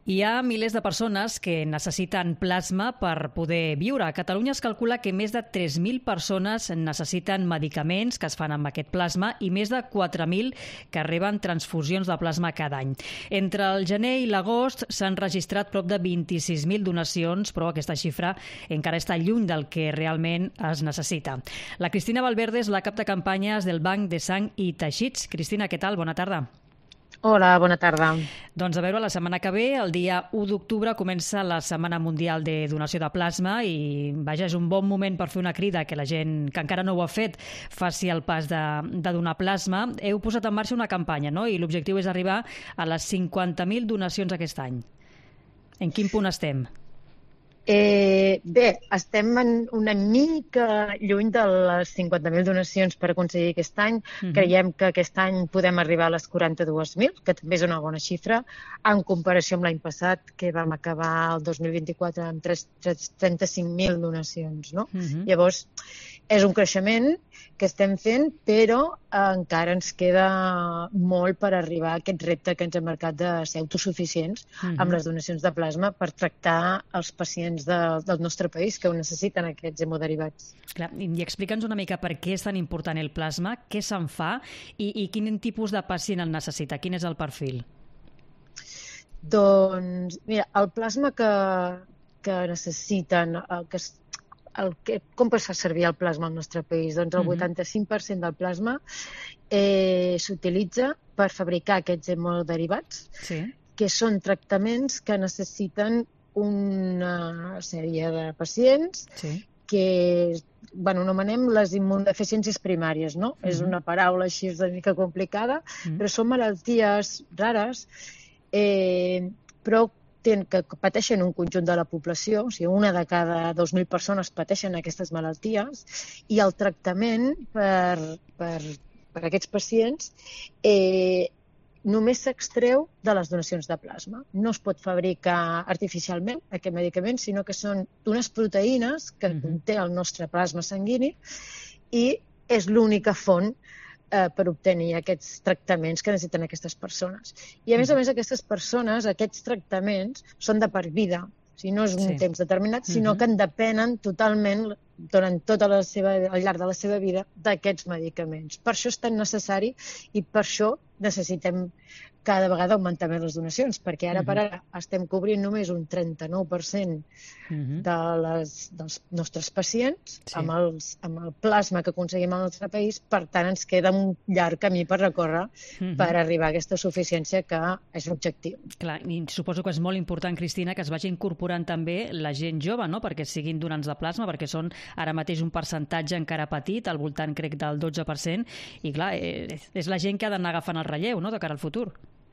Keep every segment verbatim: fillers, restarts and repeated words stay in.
Hi ha milers de persones que necessiten plasma per poder viure. A Catalunya es calcula que més de tres mil persones necessiten medicaments que es fan amb aquest plasma i més de quatre mil que reben transfusions de plasma cada any. Entre el gener i l'agost s'han registrat prop de vint-i-sis mil donacions, però aquesta xifra encara està lluny del que realment es necessita. La Cristina Valverde és la cap de campanyes del Banc de Sang i Teixits. Cristina, què tal? Bona tarda. Hola, bona tarda. Doncs a veure, la setmana que ve, el dia u d'octubre, comença la Setmana Mundial de Donació de Plasma i, vaja, és un bon moment per fer una crida que la gent que encara no ho ha fet faci el pas de, de donar plasma. Heu posat en marxa una campanya, no? I l'objectiu és arribar a les cinquanta mil donacions aquest any. En quin punt estem? Eh, bé, estem en una mica lluny de les cinquanta mil donacions per aconseguir aquest any. Uh-huh. Creiem que aquest any podem arribar a les quaranta-dues mil, que també és una bona xifra, en comparació amb l'any passat, que vam acabar el dos mil vint-i-quatre amb trenta-cinc mil donacions, no? Uh-huh. Llavors, és un creixement que estem fent, però encara ens queda molt per arribar a aquest repte que ens hem marcat de ser autosuficients uh-huh. amb les donacions de plasma per tractar els pacients de, del nostre país que ho necessiten, aquests hemoderivats. Clar, i explica'ns una mica per què és tan important el plasma, què se'n fa i, i quin tipus de pacient el necessita, quin és el perfil? Doncs, mira, el plasma que, que necessiten, el que es El que, com es fa servir el plasma al nostre país? Doncs el vuitanta-cinc per cent del plasma eh, s'utilitza per fabricar aquests hemoderivats, sí. que són tractaments que necessiten una sèrie de pacients sí. que bueno, anomenem les immunodeficiències primàries, no? Uh-huh. És una paraula així una mica complicada, uh-huh. però són malalties rares, eh, però que pateixen un conjunt de la població, o sigui, una de cada dos mil persones pateixen aquestes malalties, i el tractament per, per, per aquests pacients eh, només s'extreu de les donacions de plasma. No es pot fabricar artificialment aquest medicament, sinó que són unes proteïnes que uh-huh. conté el nostre plasma sanguini i és l'única font per obtenir aquests tractaments que necessiten aquestes persones. I a més a més aquestes persones, aquests tractaments són de per vida, o sigui, no és un sí. temps determinat, sinó uh-huh. que en depenen totalment durant tota la seva, al llarg de la seva vida d'aquests medicaments. Per això és tan necessari i per això necessitem cada vegada augmentar més les donacions, perquè ara uh-huh. per ara estem cobrint només un trenta-nou per cent uh-huh. de les, dels nostres pacients sí. amb, els, amb el plasma que aconseguim al nostre país, per tant ens queda un llarg camí per recórrer uh-huh. per arribar a aquesta suficiència que és l'objectiu. Clar, i suposo que és molt important, Cristina, que es vagi incorporant també la gent jove, no?, perquè siguin donants de plasma, perquè són ara mateix un percentatge encara petit, al voltant, crec, del dotze per cent, i clar, és la gent que ha d'anar agafant el relleu, no?, de cara al futur.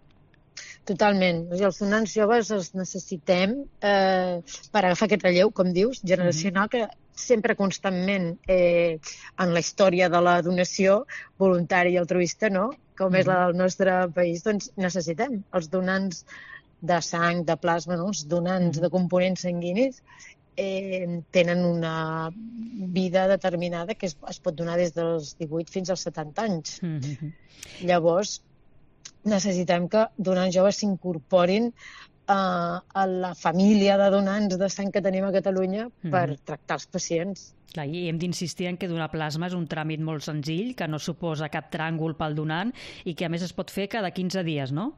Totalment. O sigui, els donants joves els necessitem eh, per agafar aquest relleu, com dius, generacional, mm-hmm. que sempre constantment eh, en la història de la donació voluntària i altruista, no?, com mm-hmm. és la del nostre país, doncs necessitem els donants de sang, de plasma, no?, els donants mm-hmm. de components sanguinis, eh, tenen una vida determinada que es, es pot donar des dels divuit fins als setanta anys. Mm-hmm. Llavors, necessitem que donants joves s'incorporin uh, a la família de donants de sang que tenim a Catalunya mm. per tractar els pacients. Clar, i hem d'insistir en que donar plasma és un tràmit molt senzill, que no suposa cap tràngol pel donant i que a més es pot fer cada quinze dies, no?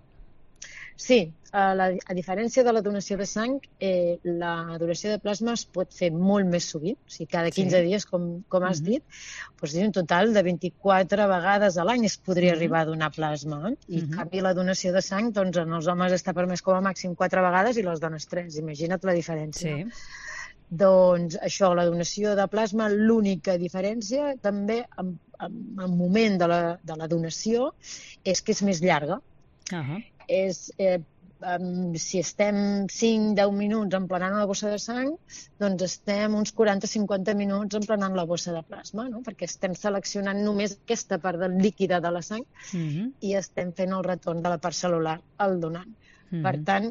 Sí, a, la, a diferència de la donació de sang, eh, la donació de plasma es pot fer molt més sovint, o sigui, cada quinze sí. dies, com, com has mm-hmm. dit, doncs un total de vint-i-quatre vegades a l'any es podria mm-hmm. arribar a donar plasma. Eh? I mm-hmm. en canvi la donació de sang, doncs en els homes està permès com a màxim quatre vegades i les dones tres. Imagina't la diferència. Sí. Doncs això, la donació de plasma, l'única diferència també en, en el moment de la, de la donació és que és més llarga. Uh-huh. És, eh, um, si estem cinc a deu minuts emplenant una bossa de sang, doncs estem uns quaranta a cinquanta minuts emplenant la bossa de plasma, no? Perquè estem seleccionant només aquesta part del líquida de la sang uh-huh. i estem fent el retorn de la part cel·lular al donant. Uh-huh. Per tant,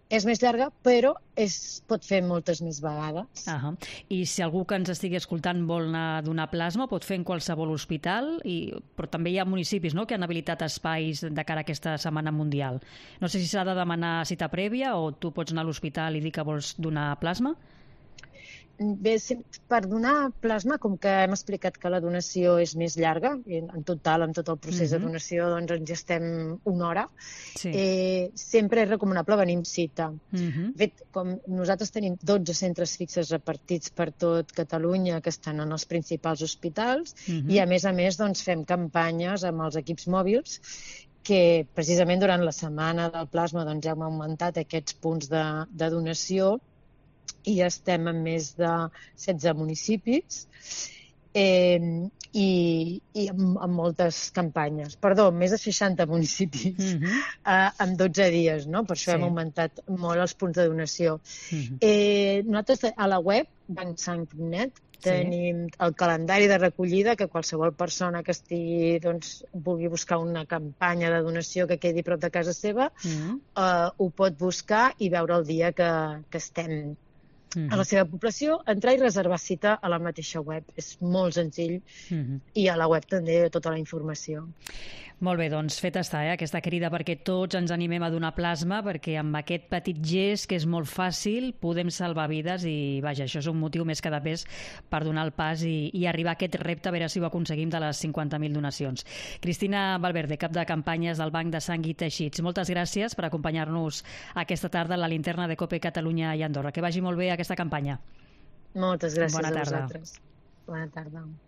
és més llarga, però es pot fer moltes més vegades. Uh -huh. I si algú que ens estigui escoltant vol anar a donar plasma, pot fer en qualsevol hospital, i... però també hi ha municipis, no?, que han habilitat espais de cara a aquesta Setmana Mundial. No sé si s'ha de demanar cita prèvia o tu pots anar a l'hospital i dir que vols donar plasma? Bé, per donar plasma, com que hem explicat que la donació és més llarga, en total, en tot el procés uh-huh. de donació, doncs ens estem una hora, sí. eh, sempre és recomanable venir amb cita. Uh-huh. De fet, com nosaltres tenim dotze centres fixes repartits per tot Catalunya que estan en els principals hospitals uh-huh. i, a més a més, doncs, fem campanyes amb els equips mòbils que, precisament, durant la setmana del plasma doncs, ja hem augmentat aquests punts de, de donació i estem en més de setze municipis eh, i, i amb, amb moltes campanyes. Perdó, més de seixanta municipis uh-huh. eh, en dotze dies, no? Per això sí. hem augmentat molt els punts de donació. Uh-huh. Eh, nosaltres a la web, bancsang punt net, tenim sí. el calendari de recollida que qualsevol persona que estigui, doncs, vulgui buscar una campanya de donació que quedi prop de casa seva, uh-huh. eh, ho pot buscar i veure el dia que, que estem Uh-huh. a la seva població, entrar i reservar cita a la mateixa web. És molt senzill uh-huh. i a la web també tota la informació. Molt bé, doncs feta està, eh, aquesta crida perquè tots ens animem a donar plasma, perquè amb aquest petit gest, que és molt fàcil, podem salvar vides i, vaja, això és un motiu més que de pes per donar el pas i, i arribar a aquest repte, a veure si ho aconseguim, de les cinquanta mil donacions. Cristina Valverde, cap de campanyes del Banc de Sang i Teixits, moltes gràcies per acompanyar-nos aquesta tarda a la linterna de COPE Catalunya i Andorra. Que vagi molt bé aquesta campanya. Moltes gràcies Bona a tarda. vosaltres. Bona tarda.